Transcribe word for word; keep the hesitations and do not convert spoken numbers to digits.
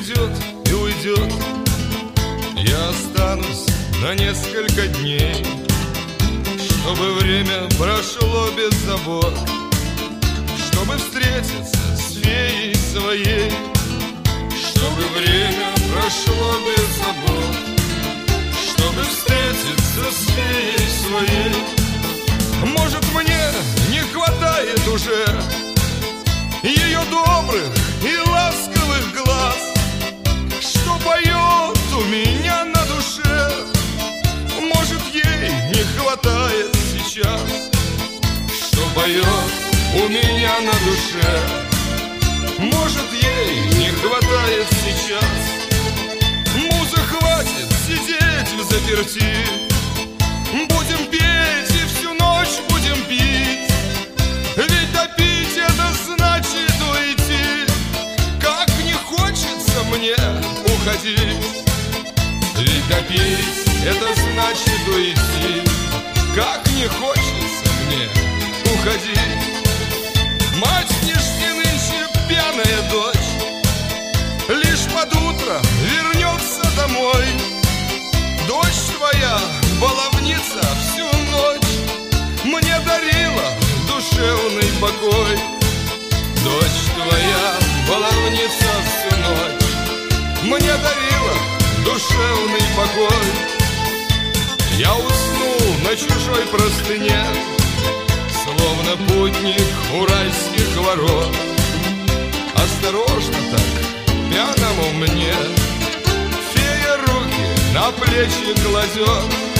придет и уйдет, я останусь на несколько дней, чтобы время прошло без забот, чтобы встретиться с феей своей, чтобы время прошло без забот, чтобы встретиться с феей своей. Может, мне не хватает уже ее добрых и ласковых глаз, что поет у меня на душе. Может, ей не хватает сейчас, что поет у меня на душе. Может, ей не хватает сейчас, музы хватит сидеть взаперти. Будем петь и всю ночь будем пить, ведь допить это значит уйти. Как не хочется мне уходить, ведь допить это значит уйти. Как не хочется мне уходить. Мать княжны нынче пьяная дочь, лишь под утро вернется домой. Дочь твоя, баловница, всю ночь мне дарила душевный покой. Дочь твоя, баловница, всю ночь мне дарила душевный покой. Я уснул на чужой простыне, словно путник у райских ворот. Осторожно так, пьяному мне, фея руки на плечи кладет.